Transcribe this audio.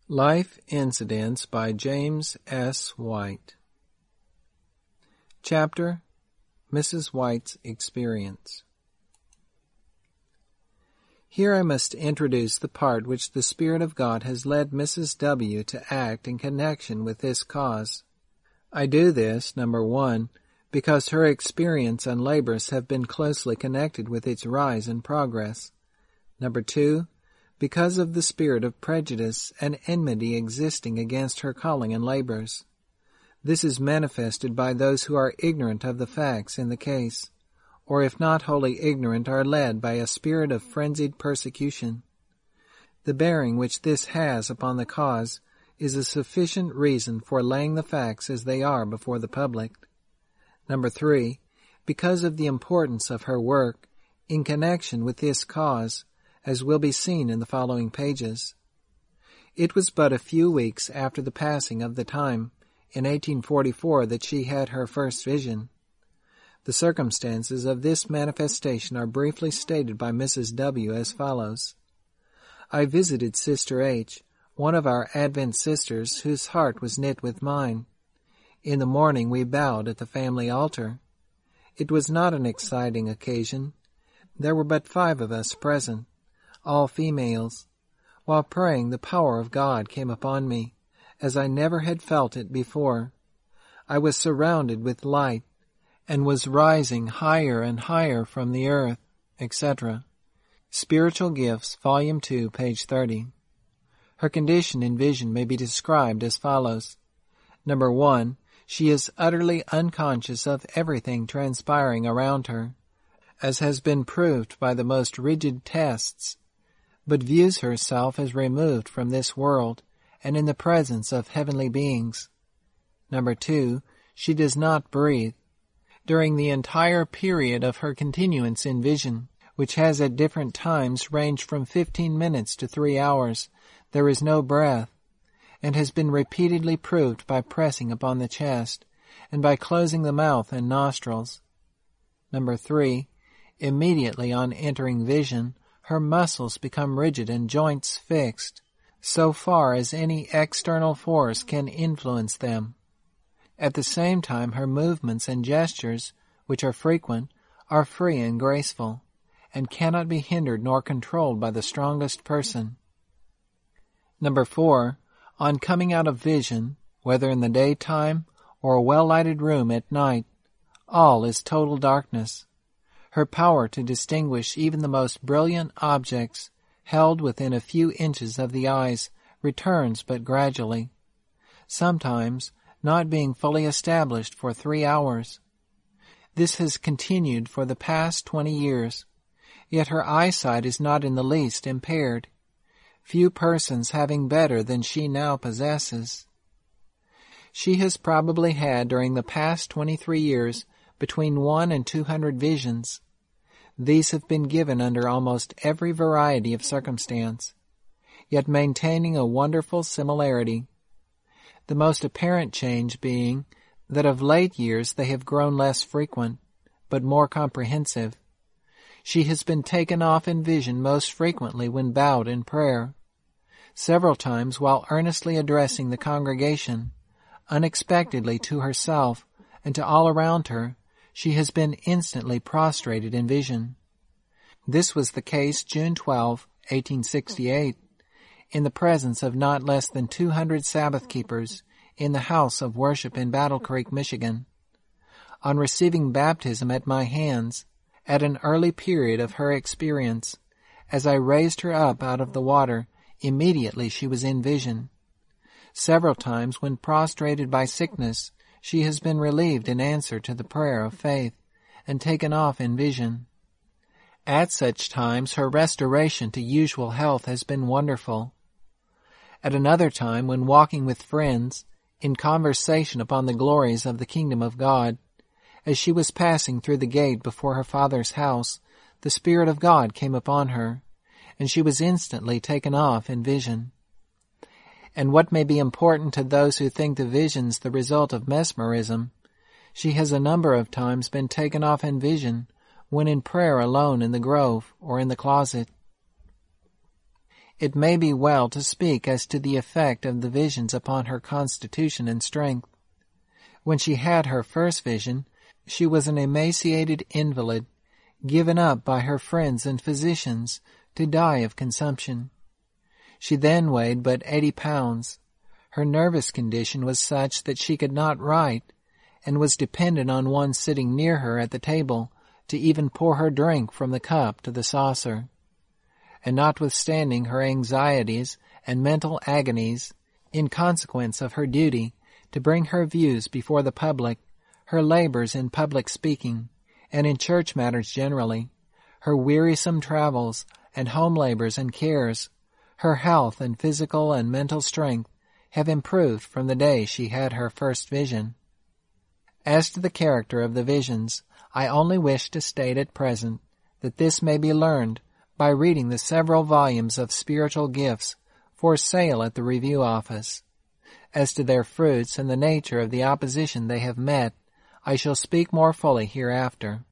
Life Incidents by James S. White. Chapter: Mrs. White's Experience. Here I must introduce the part which the Spirit of God has led Mrs. W. to act in connection with this cause. I do this, number 1, because her experience and labors have been closely connected with its rise and progress. Number 2, because of the spirit of prejudice and enmity existing against her calling and labors. This is manifested by those who are ignorant of the facts in the case, or if not wholly ignorant, are led by a spirit of frenzied persecution. The bearing which this has upon the cause is a sufficient reason for laying the facts as they are before the public. Number 3, because of the importance of her work in connection with this cause, as will be seen in the following pages. It was but a few weeks after the passing of the time, in 1844, that she had her first vision. The circumstances of this manifestation are briefly stated by Mrs. W. as follows. I visited Sister H., one of our Advent sisters, whose heart was knit with mine. In the morning we bowed at the family altar. It was not an exciting occasion. There were but 5 of us present, all females. While praying, the power of God came upon me, as I never had felt it before. I was surrounded with light, and was rising higher and higher from the earth, etc. Spiritual Gifts, Volume 2, page 30. Her condition in vision may be described as follows. Number 1, she is utterly unconscious of everything transpiring around her, as has been proved by the most rigid tests, but views herself as removed from this world and in the presence of heavenly beings. Number 2, she does not breathe. During the entire period of her continuance in vision, which has at different times ranged from 15 minutes to 3 hours, there is no breath, and has been repeatedly proved by pressing upon the chest and by closing the mouth and nostrils. Number 3, immediately on entering vision, her muscles become rigid and joints fixed, so far as any external force can influence them. At the same time, her movements and gestures, which are frequent, are free and graceful, and cannot be hindered nor controlled by the strongest person. Number 4, on coming out of vision, whether in the daytime or a well-lighted room at night, all is total darkness. Her power to distinguish even the most brilliant objects held within a few inches of the eyes returns but gradually, sometimes not being fully established for 3 hours. This has continued for the past 20 years, yet her eyesight is not in the least impaired, few persons having better than she now possesses. She has probably had during the past 23 years between 1 and 200 visions. These have been given under almost every variety of circumstance, yet maintaining a wonderful similarity. The most apparent change being that of late years they have grown less frequent, but more comprehensive. She has been taken off in vision most frequently when bowed in prayer. Several times while earnestly addressing the congregation, unexpectedly to herself and to all around her, she has been instantly prostrated in vision. This was the case June 12, 1868, in the presence of not less than 200 Sabbath keepers in the house of worship in Battle Creek, Michigan. On receiving baptism at my hands, at an early period of her experience, as I raised her up out of the water, immediately she was in vision. Several times when prostrated by sickness, she has been relieved in answer to the prayer of faith, and taken off in vision. At such times her restoration to usual health has been wonderful. At another time, when walking with friends, in conversation upon the glories of the kingdom of God, as she was passing through the gate before her father's house, the Spirit of God came upon her, and she was instantly taken off in vision. And what may be important to those who think the visions the result of mesmerism, she has a number of times been taken off in vision when in prayer alone in the grove or in the closet. It may be well to speak as to the effect of the visions upon her constitution and strength. When she had her first vision, she was an emaciated invalid, given up by her friends and physicians to die of consumption. She then weighed but 80 pounds. Her nervous condition was such that she could not write, and was dependent on one sitting near her at the table to even pour her drink from the cup to the saucer. And notwithstanding her anxieties and mental agonies, in consequence of her duty to bring her views before the public, her labors in public speaking, and in church matters generally, her wearisome travels and home labors and cares, her health and physical and mental strength have improved from the day she had her first vision. As to the character of the visions, I only wish to state at present that this may be learned by reading the several volumes of spiritual gifts for sale at the review office. As to their fruits and the nature of the opposition they have met, I shall speak more fully hereafter.